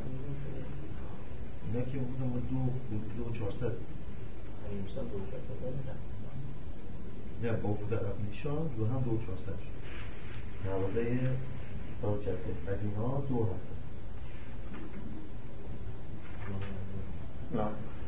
اینا که بودم با 2,400 نه با بود عرب نشان دو هم 2,400 شد نوازه سال جده قدیما 2 هست نه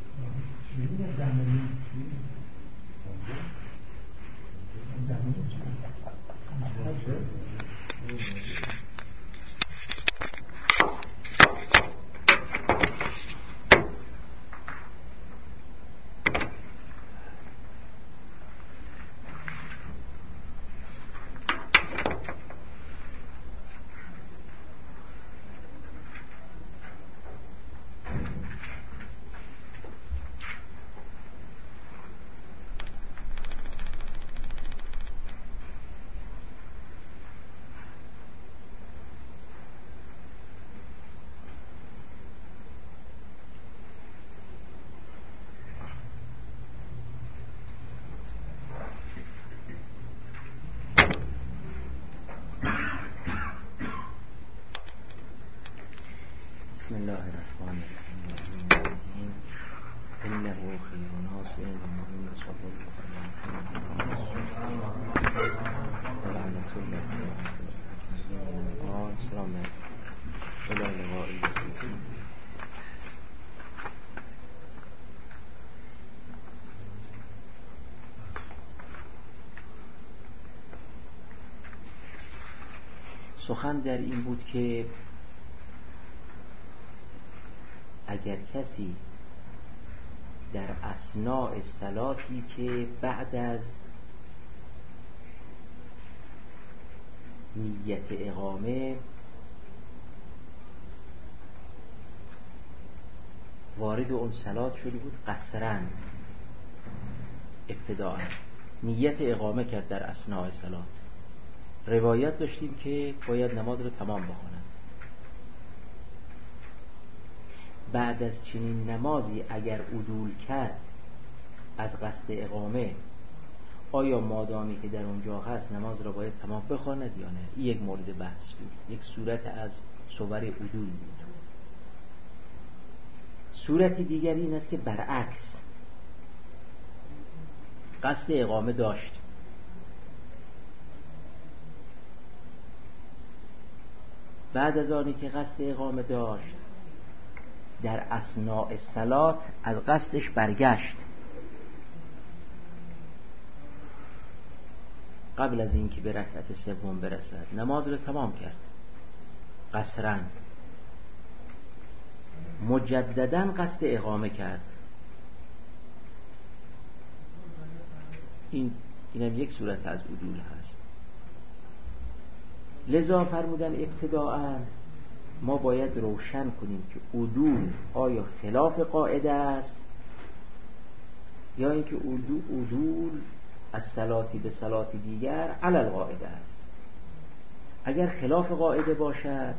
بسم الله الرحمن الرحیم انه خیر ناصر و معین صلی الله سلام سخن در این بود که اگر کسی در اثناء صلاتی که بعد از نیت اقامه وارد اون صلات شده بود قصراً ابتداء نیت اقامه کرد در اثناء صلات، روایت داشتیم که باید نماز رو تمام بخواند. بعد از چنین نمازی اگر عدول کرد از قصد اقامه، آیا مادامی که در اونجا هست نماز را باید تمام بخواند یا نه؟ این یک مورد بحث بود، یک صورت از صور عدول بود. صورت دیگری این است که برعکس قصد اقامه داشت، بعد از آنی که قصد اقامه داشت در اثناء صلات از قصدش برگشت، قبل از اینکه به رکعت سوم برسد نماز رو تمام کرد قصراً، مجدداً قصد اقامه کرد. اینم یک صورت از عدول هست. لذا فرمودن ابتداءً ما باید روشن کنیم که عدول آیا خلاف قاعده است یا اینکه عدول از صلاتی به صلاتی دیگر علی القاعده است. اگر خلاف قاعده باشد،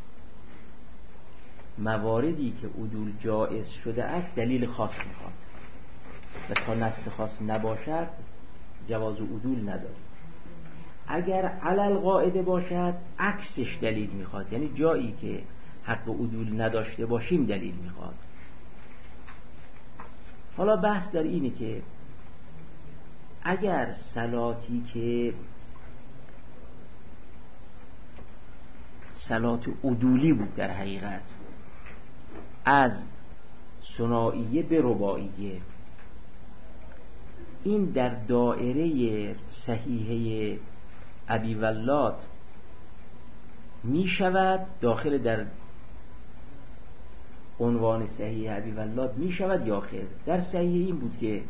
مواردی که عدول جائز شده است دلیل خاص میخواد و تا نص خاص نباشد جواز عدول نداره. اگر علی القاعده باشد عکسش دلیل میخواد، یعنی جایی که حق عدول نداشته باشیم دلیل میخواد. حالا بحث در اینه که اگر صلاتی که صلات عدولی بود در حقیقت از ثنائیه به رباعیه، این در دائره صحیحه ابی ولاد می شود، داخل در عنوان صحیح ابی ولاد می شود یا خیر؟ در صحیح این بود که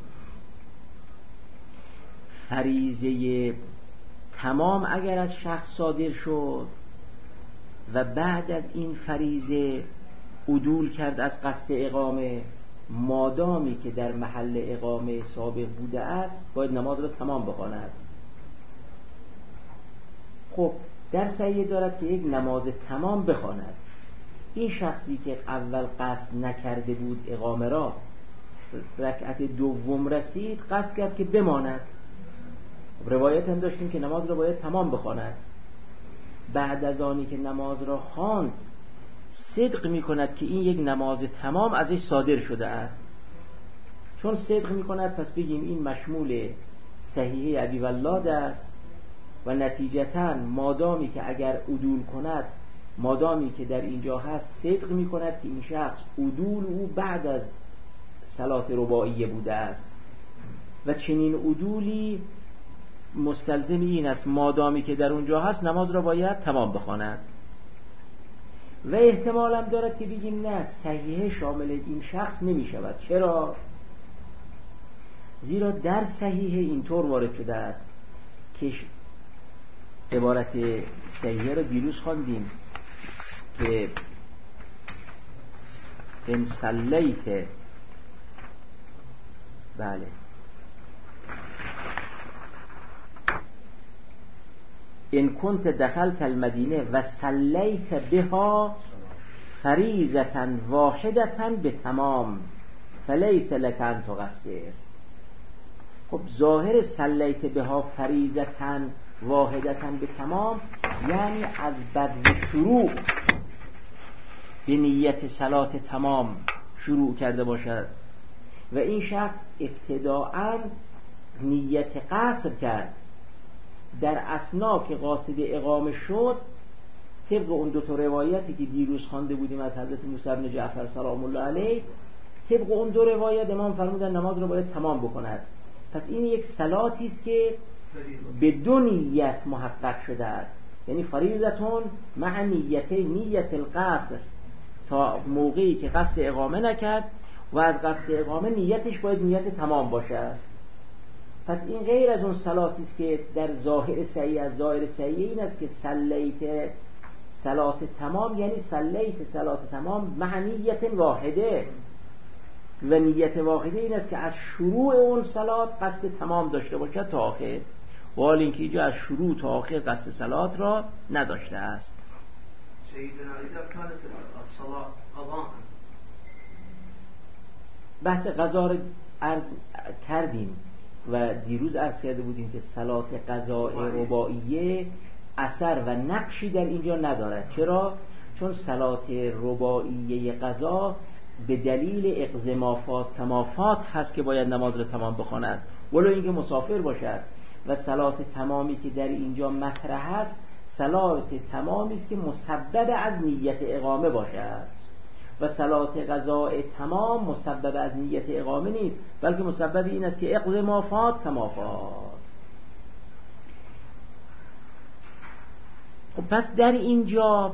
فریضه تمام اگر از شخص صادر شد و بعد از این فریضه عدول کرد از قصد اقامه، مادامی که در محل اقامه سابق بوده است باید نماز را تمام بخواند. خب در صحیح دارد که یک نماز تمام بخواند. این شخصی که اول قصد نکرده بود اقامه را، رکعت دوم رسید قصد کرد که بماند. روایت هم داشتیم که نماز را باید تمام بخواند. بعد از آنی که نماز را خواند صدق می کند که این یک نماز تمام ازش صادر شده است. چون صدق می کند پس بگیم این مشمول صحیحه ابی ولاد است و نتیجتاً مادامی که اگر عدول کند، مادامی که در اینجا هست صدق می کند که این شخص عدول او بعد از صلات رباعیه بوده است و چنین عدولی مستلزم این است مادامی که در اونجا هست نماز را باید تمام بخواند. و احتمال هم دارد که بگیم نه، صحیحه شامل این شخص نمی شود. چرا؟ زیرا در صحیحه اینطور وارد شده است که عبارت صحیحه را دیروز خواندیم که ان صلیت، بله، ان کنت دخلت المدینه و صلیت بها فریضة واحدة به تمام فلیس لک ان تقصر. خب ظاهر صلیت بها فریضة واحدة به تمام یعنی از بدو شروع به نیت صلات تمام شروع کرده باشد و این شخص ابتداءً نیت قصر کرد، در اثنا که قاصد اقامه شد طبق اون دو تا روایتی که دیروز خوانده بودیم از حضرت موسی بن جعفر سلام الله علیه، طبق اون دو روایت امام فرمودن نماز رو باید تمام بکند. پس این یک صلاتی است که به دو نیت محقق شده است، یعنی فریضتون مع نیت القصر، تا موقعی که قصد اقامه نکرد و از قصد اقامه نیتش باید نیت تمام باشد. پس این غیر از اون صلاتی است که در ظاهر صحیح، از ظاهر صحیح این است که صلیت صلات تمام یعنی صلیت صلات تمام مع نیت واحده، و نیت واحده این است که از شروع اون صلات قصد تمام داشته باشد تا آخر، و حال اینکه اینجا از شروع تا آخر قصد صلات را نداشته است. سیدنا اذا كانت الصلاة قضاء، بحث قضا را عرض کردیم و دیروز عرض کرده بودیم که صلات قضاء رباعیه اثر و نقشی در اینجا ندارد. چرا؟ چون صلات رباعیه قضا به دلیل اقزمافات کمافات هست که باید نماز را تمام بخواند ولو اینکه مسافر باشد، و صلات تمامی که در اینجا مطرح هست صلات تمامی است که مسبب از نیت اقامه باشد، و صلات قضاء تمام مسبب از نیت اقامه نیست، بلکه مسبب این است که اقزمافات کمافات. خب پس در اینجا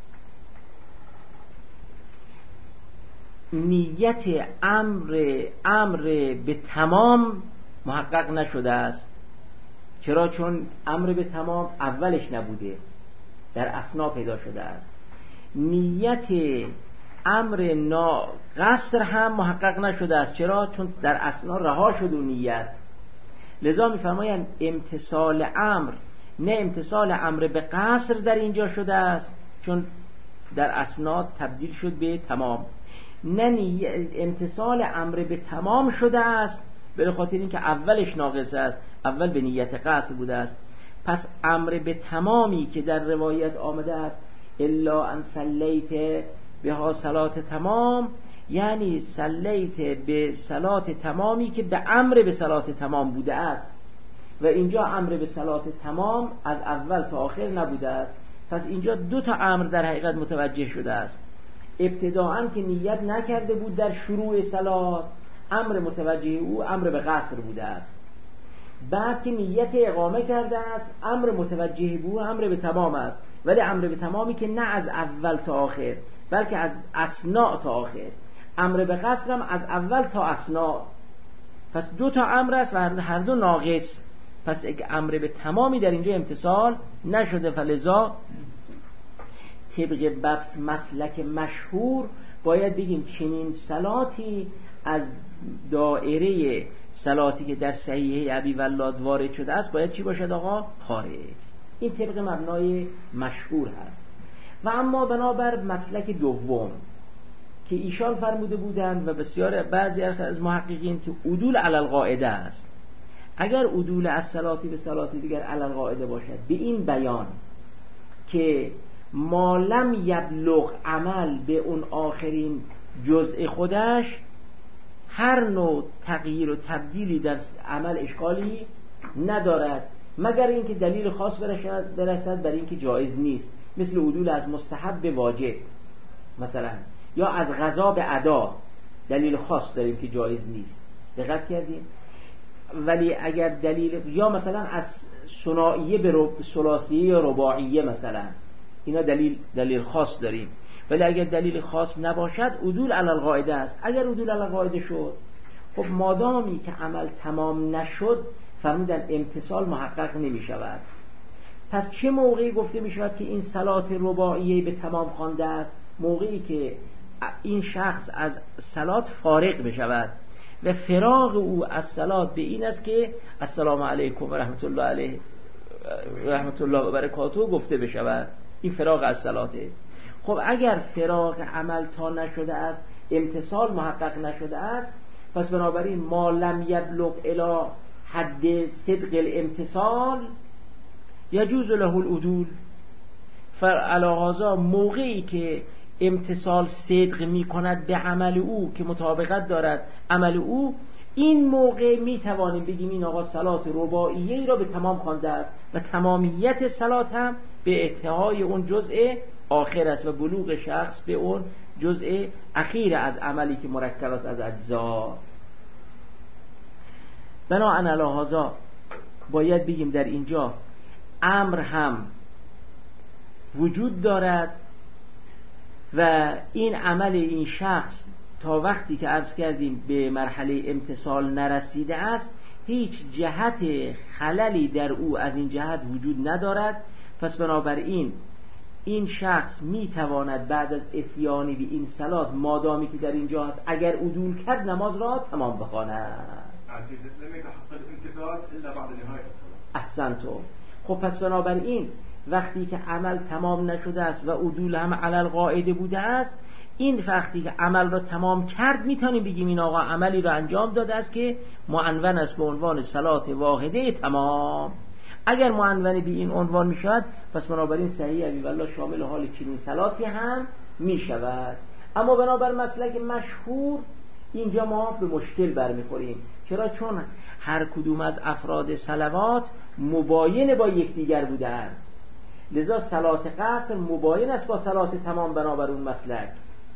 نیت امر به تمام محقق نشده است. چرا؟ چون امر به تمام اولش نبوده، در اثنا پیدا شده است. نیت امر قصر هم محقق نشده است. چرا؟ چون در اثنا رها شد و نیت. لذا می‌فرمایند امتصال امر، نه امتصال امر به قصر در اینجا شده است چون در اثنا تبدیل شد به تمام، نه امتصال امر به تمام شده است به خاطر اینکه اولش ناقص است، اول به نیت قصد بوده است. پس امر به تمامی که در روایت آمده است الا ان صلیت بها صلات تمام، یعنی صلیت به صلات تمامی که به امر به صلات تمام بوده است، و اینجا امر به صلات تمام از اول تا آخر نبوده است. پس اینجا دو تا امر در حقیقت متوجه شده است. ابتداءً که نیت نکرده بود در شروع صلات، امر متوجه او امر به قصر بوده است. بعد که نیت اقامه کرده است، امر متوجه او امر به تمام است، ولی امر به تمامی که نه از اول تا آخر بلکه از اثنا تا آخر. امر به قصر هم از اول تا اثنا. پس دو تا امر است و هر دو ناقص. پس امر به تمامی در اینجا امتصال نشده، فلذا طبق بحث مسلک مشهور باید بگیم چنین صلاتی از دائره صلاتی که در صحیحه ابی ولاد وارد شده است باید چی باشد آقا؟ خارج. این طبق مبنای مشهور هست. و اما بنابر مسلک دوم که ایشان فرموده بودند و بسیار بعضی از محققین که عدول علی القاعده است، اگر عدول از صلاتی به صلات دیگر علی القاعده باشد به این بیان که ما لم یبلغ عمل به اون آخرین جزء خودش، هر نوع تغییر و تبدیلی در عمل اشکالی ندارد، مگر اینکه دلیل خاص برسد بر اینکه جایز نیست، مثل عدول از مستحب به واجب مثلا، یا از قضا به ادا دلیل خاص داریم که جایز نیست. دقت کردیم؟ ولی اگر دلیل، یا مثلا از ثنائیه به ثلاثیه یا رباعیه مثلا، اینا دلیل خاص داریم. ولی اگر دلیل خاص نباشد عدول علی القاعده است. اگر عدول علی القاعده شد، خب مادامی که عمل تمام نشد فرمودن امتصال محقق نمی شود. پس چه موقعی گفته می شود که این صلات رباعیه به تمام خوانده است؟ موقعی که این شخص از صلات فارغ بشود و فراغ او از صلات به این است که السلام علیکم و رحمت الله علیه رحمت الله و برکاته گفته بشود. این فراغ از صلاته. خب اگر فراغ عمل تا نشده است، امتصال محقق نشده است، پس بنابراین ما لم یبلغ الی حد صدق الامتصال یجوز له العدول. فعلی هذا موقعی که امتصال صدق می کند به عمل او که مطابقت دارد عمل او، این موقع می توانیم بگیم این آقا صلات رباعیه را به تمام خوانده است و تمامیت صلات هم به انتهای اون جزء آخر است و بلوغ شخص به اون جزء اخیر از عملی که مرکب است از اجزا. بنابراین علی هذا باید بگیم در اینجا امر هم وجود دارد و این عمل این شخص تا وقتی که عرض کردیم به مرحله امتصال نرسیده است، هیچ جهت خللی در او از این جهت وجود ندارد. پس بنابراین این شخص میتواند بعد از اتیانی به این صلات، مادامی که در اینجا هست، اگر عدول کرد نماز را تمام بخواند. احسنتم. خب پس بنابراین وقتی که عمل تمام نشده است و عدول هم علی القاعده بوده است، این وقتی که عمل را تمام کرد میتونیم بگیم این آقا عملی را انجام داده است که معنون است به عنوان صلات واحده تمام. اگر معنون به این عنوان میشود، پس بنابراین صحیح ابی والله شامل حال چنین صلاتی هم میشود. اما بنابر مسلک مشهور اینجا ما به مشکل برمیخوریم. چرا؟ چون هر کدوم از افراد صلوات مباین با یکدیگر بودند، لذا صلات قصر مباین است با صلات تمام. بنابر اون مسلک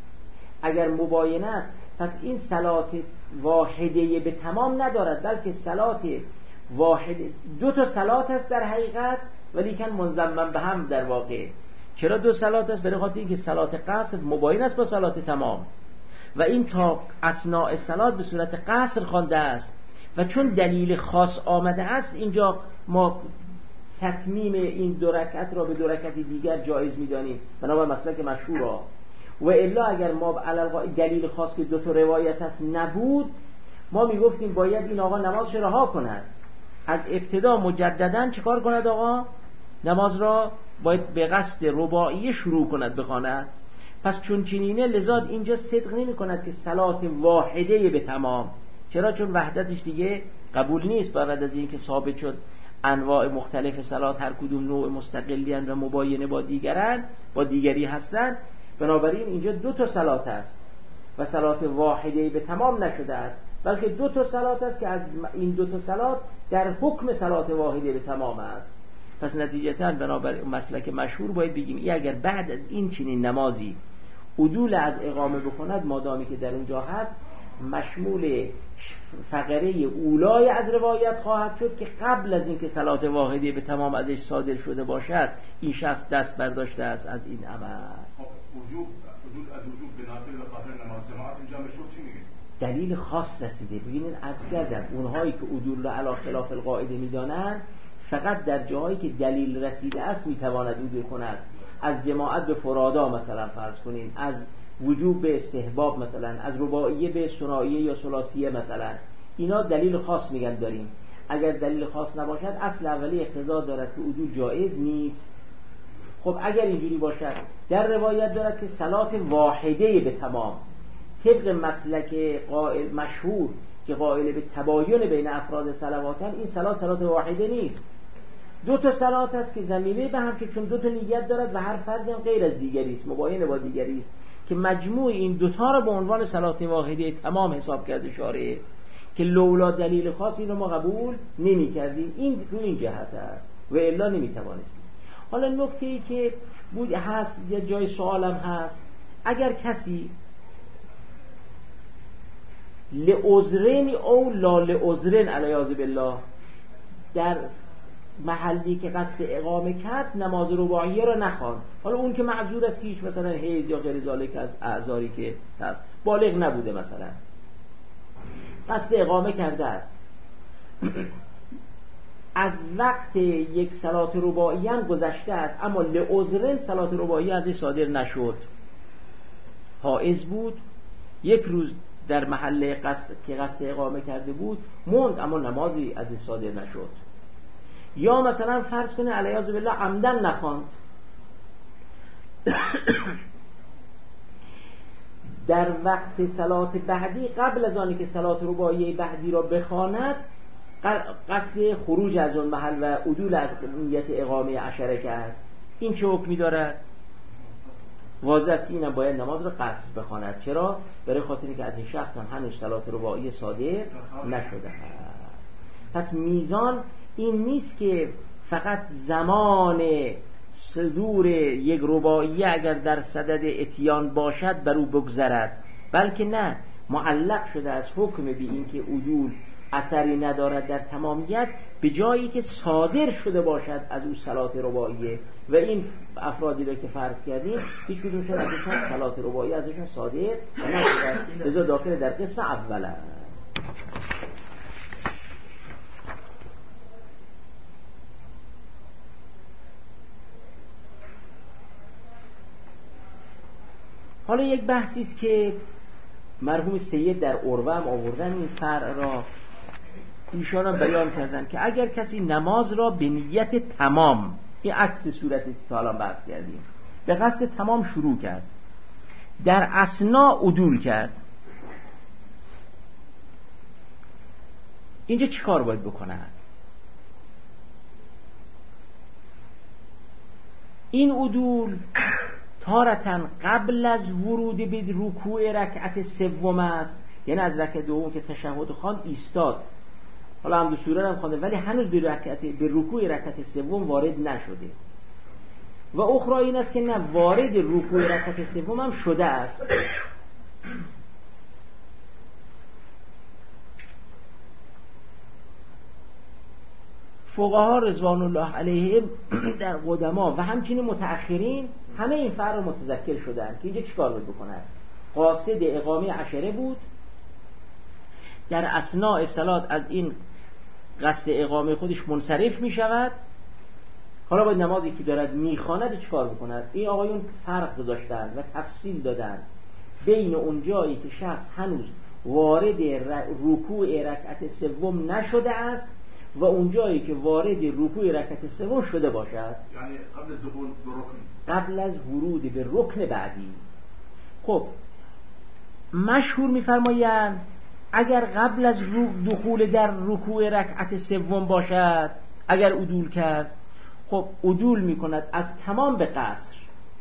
اگر مباین است، پس این صلات واحده به تمام ندارد، بلکه صلات واحده، دو تا صلات است در حقیقت، ولی کن منضمن به هم در واقع. چرا دو صلات است؟ برای خاطر اینکه صلات قصر مباین است با صلات تمام و این تا اثناء صلات به صورت قصر خوانده است و چون دلیل خاص آمده است، اینجا ما تتمیم این دو رکعت را به دو رکعت دیگر جایز می‌دانیم بنابر مسلک مشهور را. و الا اگر ما دلیل خاص که دو تا روایت است نبود، ما میگفتیم باید این آقا نمازش رها کند، از ابتدا مجددا چیکار کند؟ آقا نماز را باید به قصد رباعیه شروع کند بخواند. پس چون چنینه لذا اینجا صدق نمی کند که صلات واحده به تمام. چرا؟ چون وحدتش دیگه قبول نیست بعد از اینکه ثابت شد انواع مختلف صلات هر کدوم نوع مستقلی و مباینه با دیگرن، با دیگری هستند. بنابراین اینجا دو تا صلات است و صلات واحده به تمام نشده است، بلکه دو تا صلات است که از این دو تا صلات در حکم صلات واحده به تمام است. پس نتیجتاً بنابر مسلک مشهور باید بگیم این اگر بعد از این چنین نمازی عدول از اقامه بکند، مادامی که در اونجا هست، مشمول فقره اولای از روایت خواهد شد که قبل از اینکه صلات واحده به تمام ازش صادر شده باشد این شخص دست برداشته است از این عمل. وجوب از وجوب به ناظر به خاطر نماز جماعت انجام شد چی میگه؟ دلیل خاص رسیده. ببینید عرض کردم اونهایی که عدول را علی خلاف القاعده میدانند فقط در جاهایی که دلیل رسیده است میتواند عدول کند. از جماعت به فرادا مثلا فرض کنین، از وجوب به استحباب مثلا، از رباعیه به ثنائیه یا ثلاثیه مثلا، اینا دلیل خاص میگن داریم. اگر دلیل خاص نباشد اصل اولی اقتضا دارد که عدول جایز نیست. خب اگر اینجوری باشد، در روایت دارد که صلات واحده به تمام، طبق مسلک قائل مشهور که قائل به تباین بین افراد صلواتن، این صلات واحده نیست، دو تا صلات هست که زمینه به هم چون دو تا نیت دارد و هر فرد هم غیر از دیگری است، مباین با دیگری است، که مجموع این دوتا رو به عنوان صلات واحده تمام حساب کرده شارع، که لولا دلیل خاص اینو ما قبول نمی کردیم. این رو این جهت است و الا نمی توانستیم. حالا نکته ای که بود هست، یه جای سوالم هست، اگر کسی لعذرین او لا لعذرین علیاذ بالله در محلی که قصد اقامه کرد نماز رباعیه را نخواند، حالا اون که معذور است که هیچ مثلا حیض یا غیر ذالک از اعذاری که هست، بالغ نبوده، مثلا قصد اقامه کرده است، از وقت یک صلات رباعی هم گذشته است، اما لعذرین صلات رباعی ازش صادر نشد، حائض بود، یک روز در محل که قصد اقامه کرده بود موند، اما نمازی ازش صادر نشد. یا مثلا فرض کنه علیاذ بالله عمدن نخواند، در وقت صلات بعدی قبل از آنی که صلات رباعی بعدی را بخواند قصد خروج از اون محل و عدول از نیت اقامه عشره کرد، این چه حکمی دارد؟ واضح است که اینم باید نماز را قصد بخواند. چرا؟ برای خاطری که از این شخص هم هنوز صلات رباعی صادر نشده است. پس میزان این نیست که فقط زمان صدور یک رباعیه اگر در صدد اتیان باشد بر او بگذرد، بلکه نه، معلق شده از حکم بی این که عدول اثری ندارد در تمامیت، به جایی که صادر شده باشد از او صلات رباعیه. و این افرادی را که فرض کردیم هیچ کدومشون ازشون صلات رباعیه ازشون صادر نشده، لذا داخل در قسم اوله. حالا یک بحثی است که مرحوم سید در عروه هم آوردن این فرع را، ایشان هم بیان کردن که اگر کسی نماز را به نیت تمام، این عکس صورتی است که حالا بحث کردیم، به قصد تمام شروع کرد، در اثنا عدول کرد، اینجا چی کار باید بکند؟ این عدول تارتن قبل از ورود به رکوع رکعت سوم است، یعنی از رکعت دوم که تشهد خواند ایستاد، حالا هم دو سوره هم خوانده ولی هنوز به رکوع رکعت سوم وارد نشده. و اخرى این است که نه، وارد رکوع رکعت سوم هم شده است. فقها رضوان الله علیهم در قدما و همچنین متأخرین همه این فرق رو متذکر شدن که اینجا چیکار باید بکنن. قاصد اقامه عشره بود، در اثناء صلات از این قصد اقامه خودش منصرف می شود، حالا باید نمازی که دارد میخواند چیکار بکند. این آقایون فرق گذاشتن و تفصیل دادن بین اون جایی که شخص هنوز وارد رکوع رکعت سوم نشده است و اون جایی که وارد رکوع رکعت سوم شده باشد، یعنی قبل از دخول به رکن، قبل از ورود به رکن بعدی. خب مشهور می‌فرمایند اگر قبل از دخول در رکوع رکعت سوم باشد، اگر عدول کرد، خب عدول می‌کند از تمام به قصر،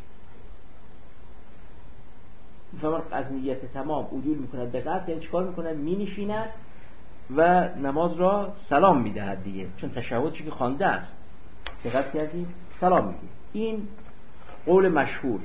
می‌فرماید از نیت تمام عدول می‌کند به قصر، یعنی چیکار می‌کند؟ می‌نشیند و نماز را سلام می‌دهد دیگه، چون تشهدی که خوانده است، دقت کردید؟ سلام می‌گه. این قول مشهور.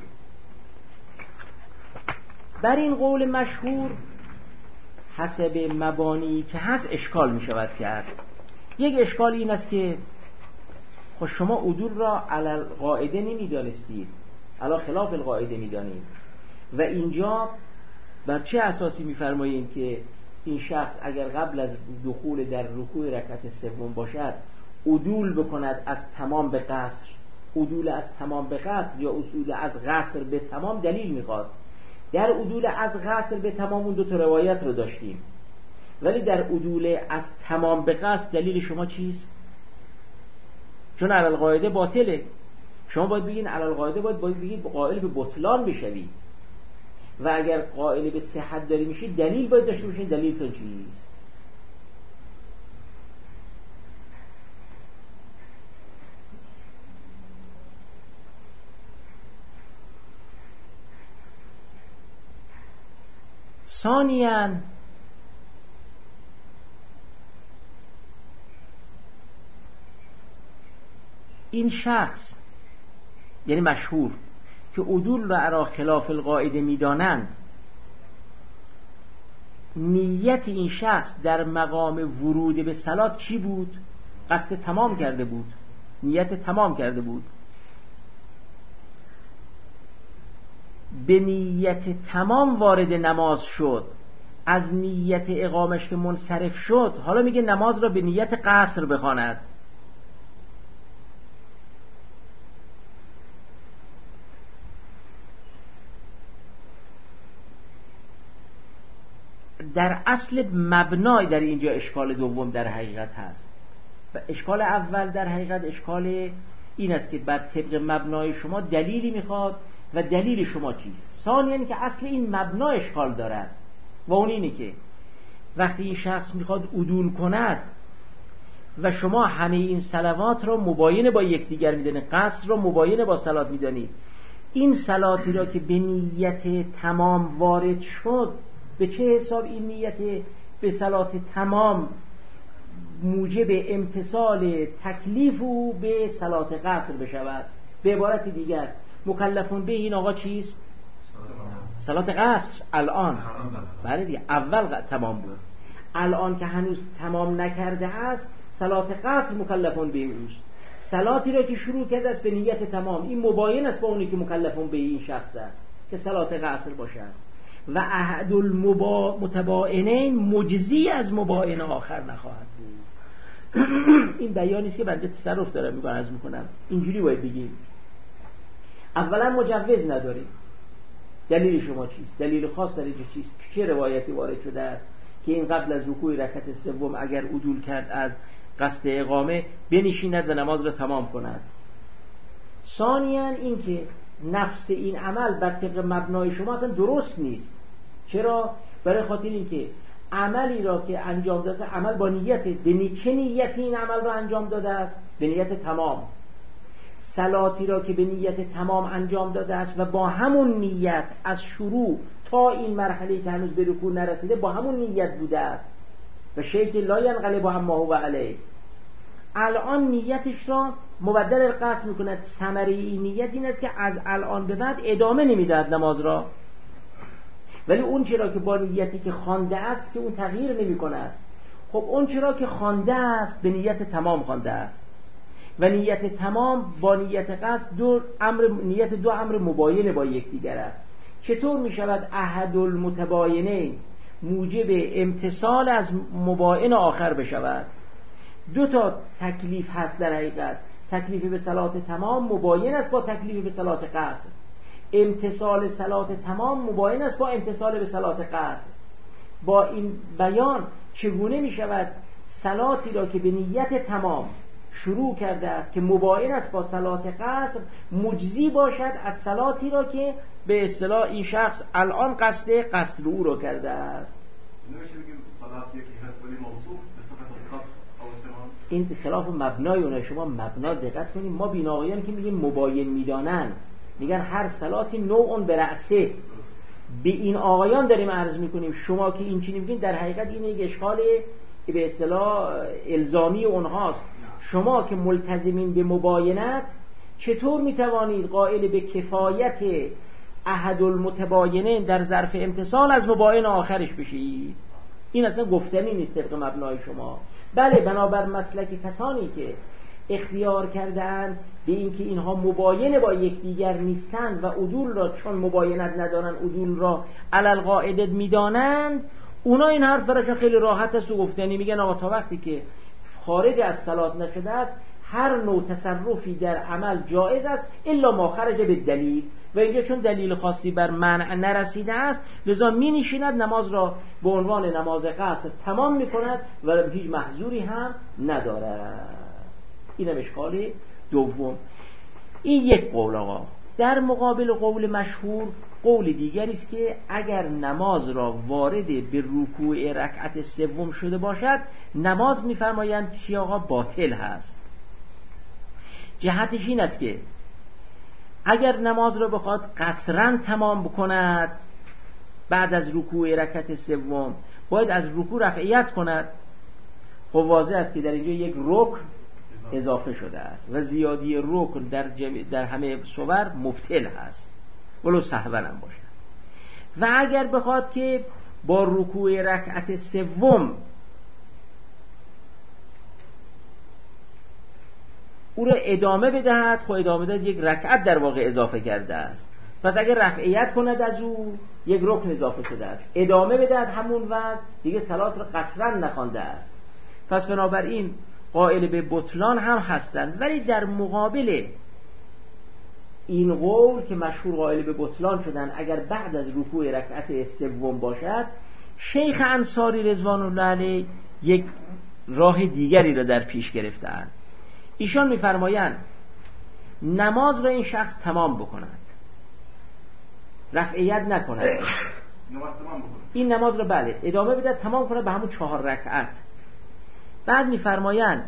بر این قول مشهور حسب مبانی که هست اشکال می شود کرد. یک اشکال این است که خب شما عدول را علی القاعده نمی دانستید، علی خلاف القاعده می دانید و اینجا بر چه اساسی می فرمایید که این شخص اگر قبل از دخول در رکوع رکعت سوم باشد عدول بکند از تمام به قصر؟ عدول از تمام به قصر یا عدول از قصر به تمام دلیل میخواد. در عدول از قصر به تمام اون دو تا روایت رو داشتیم، ولی در عدول از تمام به قصر دلیل شما چیست؟ چون علی القاعده باطله. شما باید بگین علی القاعده باید بگید قائل به بطلان بشوید و اگر قائل به صحت داری میشید دلیل باید داشته باشید. دلیلتون چیست؟ ثانیاً این شخص یعنی مشهور که عدول را علی خلاف القاعده میدانند، نیت این شخص در مقام ورود به صلات چی بود؟ قصد تمام کرده بود، نیت تمام کرده بود. به نیت تمام وارد نماز شد، از نیت اقامش که منصرف شد، حالا میگه نماز را به نیت قصر بخواند. در اصل مبنای در اینجا اشکال دوم در حقیقت هست و اشکال اول در حقیقت اشکال این است که بر طبق مبنای شما دلیلی میخواد و دلیل شما چیست. ثانیاً که اصل این مبنا اشکال دارد و اون اینه که وقتی این شخص میخواد عدول کند و شما همه این صلوات را مباین با یکدیگر میدونید، قصر را مباین با صلات میدانید، این صلاتی را که به نیت تمام وارد شد، به چه حساب این نیت به صلات تمام موجب امتثال تکلیف او به صلات قصر بشود؟ به عبارت دیگر مکلفون به این آقا چیست؟ صلات قصر. الان بله دیگه، اول تمام بود، الان که هنوز تمام نکرده است صلات قصر مکلفون به اوست. صلاتی را که شروع کرده است به نیت تمام، این مباین است با اونی که مکلفون به این شخص است که صلات قصر باشد و احد المتباینین مجزی از مباین آخر نخواهد بود. این بیانی است که بنده تصرف دارم عرض میکنم. اینجوری باید بگیم. اولا مجوز نداریم. دلیل شما چیست؟ دلیل خاص در اینجا چیست؟ چه روایتی وارد شده است که این قبل از رکوع رکعت سوم اگر عدول کرد از قصد اقامه بنشیند و نماز را تمام کند؟ ثانیاً این که نفس این عمل بر طبق مبنای شما اصلا درست نیست. چرا؟ برای خاطر این که عملی را که انجام داده است عمل با نیت، چه نیتی این عمل را انجام داده است؟ به نیت تمام. صلاتی را که به نیت تمام انجام داده است و با همون نیت از شروع تا این مرحله که هنوز به رکوع نرسیده با همون نیت بوده است و شیء که لا ینقلب عما هو علیه، الان نیتش را مبدل القصد میکند. ثمره این نیت این است که از الان به بعد ادامه نمیدهد نماز را، ولی اون چرا که با نیتی که خوانده است که اون تغییر نمی کند. خب اون چرا که خوانده است به نیت تمام خوانده است و نیت تمام با نیت قصد نیت دو امر مباین با یکدیگر است. چطور می شود احد المتباینین موجب امتثال از مباین آخر بشود؟ دو تا تکلیف هست در حقیقت. تکلیف به صلات تمام مباین است با تکلیف به صلات قصر. امتثال صلات تمام مباین است با امتثال به صلات قصر. با این بیان چگونه می شود صلاتی را که به نیت تمام شروع کرده است که مباین است با صلات قصر مجزی باشد از صلاتی را که به اصطلاح این شخص الان قصد قصر او را کرده است؟ نمیشه بگیم صلات یکی هست ولی موصوف به صفت قصر او تمام. این خلاف مبنای اونه. شما مبنا دقت کنید. ما بیناقیان که میگیم مباین میدانن میگن هر صلاتی نوعون به رأسه. به این آقایان داریم عرض میکنیم شما که این چنین میگین در حقیقت این یک اشکال به اصطلاح الزامی اونهاست. شما که ملتزمین به مباینت چطور میتوانید قائل به کفایت احد المتباینین در ظرف امتثال از مباین آخرش بشید؟ این اصلا گفتنی نیست طبق مبنای شما. بله، بنابر مسلک کسانی که اختیار کردن به اینکه اینها مباین با یکدیگر نیستند و عدول را چون مباینت ندارن عدول را علل قاعده میدانند، اونا این حرف براشون خیلی راحت است و گفتنی. میگن آقا تا وقتی که خارج از صلات نشده است هر نوع تصرفی در عمل جایز است الا ما خرج به دلیل، و اینجا چون دلیل خاصی بر منع نرسیده است لذا می نشیند نماز را به عنوان نماز قصر تمام می کند و هیچ محظوری هم ندارد. این هم اشکال دوم. این یک قول. آقا در مقابل قول مشهور قول دیگری است که اگر نماز را وارد به رکوع رکعت سوم شده باشد نماز می‌فرمایند که آقا باطل هست. جهتش این است که اگر نماز را بخواد قصرا تمام بکند بعد از رکوع رکعت سوم باید از رکوع رفعیت کند، خب واضح است که در اینجا یک رکن اضافه شده است و زیادی رکن در همه صور مبطل هست ولو سهوا هم باشد. و اگر بخواد که با رکوع رکعت سوم او را ادامه بدهد، خب ادامه داد یک رکعت در واقع اضافه کرده است. پس اگر رفعیت کند از او یک رکن اضافه شده است، ادامه بدهد همون وضع، دیگه صلات را قصرا نخوانده است. پس بنابراین قائل به بطلان هم هستند، ولی در مقابل این قول که مشهور قائل به بطلان شدن اگر بعد از رکوع رکعت سوم باشد، شیخ انصاری رضوان الله علیه یک راه دیگری را در پیش گرفتند. ایشان می‌فرمایند نماز را این شخص تمام بکند، رفعیت نکند، این نماز را بله ادامه بده، تمام کنه به همون 4 رکعت. بعد می‌فرمایند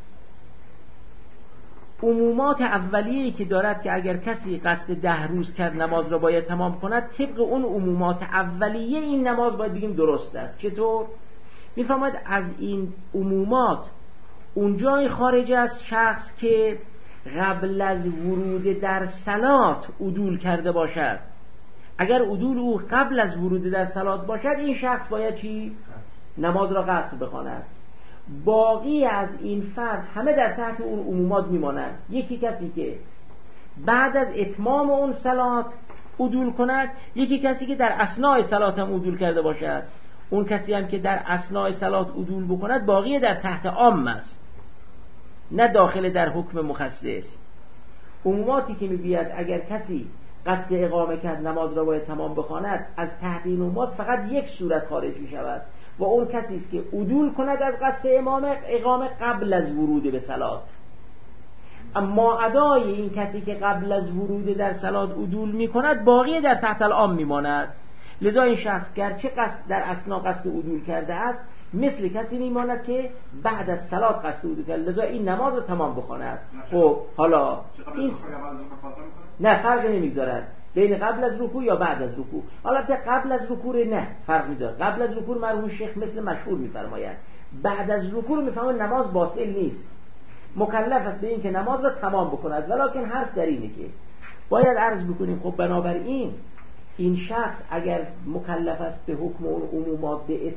عمومات اولیه‌ای که دارد که اگر کسی قصد 10 روز کرد نماز را باید تمام کند، طبق اون عمومات اولیه این نماز باید بگیم درست است. چطور؟ می‌فرماید از این عمومات اونجای خارج از شخص که قبل از ورود در صلات عدول کرده باشد، اگر عدول او قبل از ورود در صلات باشد این شخص باید چی؟ نماز را قصر بخواند. باقی از این فرد همه در تحت اون عمومات میمانند. یکی کسی که بعد از اتمام اون صلات عدول کند، یکی کسی که در اثناء صلات هم عدول کرده باشد. اون کسی هم که در اثناء صلات عدول بکند باقی در تحت عام است، نه داخل در حکم مخصص. عموماتی که می‌بیاد اگر کسی قصد اقامه کرد نماز را باید تمام بخواند، از تحت این عمومات فقط یک صورت خارج می‌شود و اون کسی است که عدول کند از قصد اقامه قبل از ورود به صلات. اما ادای این کسی که قبل از ورود در صلات عدول می‌کند باقی در تحت العام می‌ماند. لذا این شخص گرچه قصد در اثنا قصد عدول کرده است، مثل کسی میماند که بعد از صلات قصد عدول کرده، لذا این نماز رو تمام بخواند. خب حالا این نه فرق نمیگذارد بین قبل از رکوع یا بعد از رکوع. حالا قبل از رکوع نه فرق میذاره. قبل از رکوع مرحوم شیخ مثل مشهور میفرمایند، بعد از رکوع میفهمند نماز باطل نیست، مکلف است به این که نماز را تمام بکند. ولکن حرف در اینه که باید عرض بکنیم خب بنابراین این شخص اگر مکلف است به حکم اون عمومات به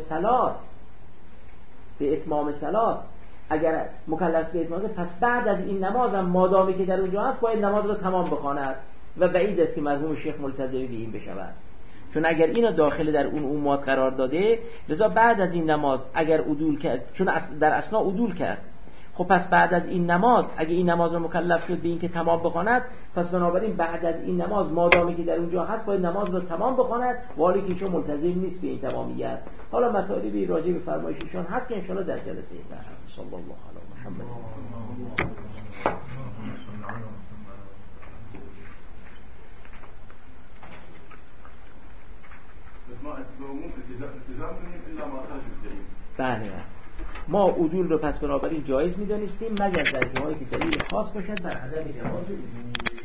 اتمام صلات اگر مکلف به اتمام، پس بعد از این نماز هم مادامی که در اونجا هست باید نماز رو تمام بخواند و بعید است که مرحوم شیخ ملتزم به این بشود، چون اگر اینو داخل در اون عمومات قرار داده، لذا بعد از این نماز اگر عدول کرد، چون در اثنا عدول کرد، خب پس بعد از این نماز اگه این نماز رو مکلف شد به این که تمام بخواند، پس بنابراین بعد از این نماز مادامی که در اونجا هست باید نماز رو تمام بخواند، ولی که چون ملتزم نیست به این تمامیت. حالا مطالبی راجع به فرمایششون هست که ان شاءالله در جلسه بعد. صلی الله علی محمد. بله ما عدول رو پس بنابراین جایز می‌دانستیم مگر در جاهایی که دلیل خاص باشد بر عدم جواز.